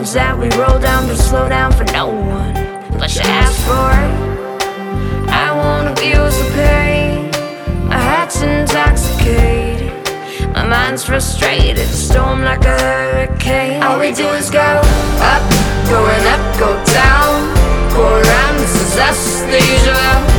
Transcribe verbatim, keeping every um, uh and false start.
roads that we roll down don't slow down for no one, but you ask for it. I won't abuse the pain. My heart's intoxicated, my mind's frustrated, storm like a hurricane. All we do is go up, going up, go down, go around, this is us, the usual.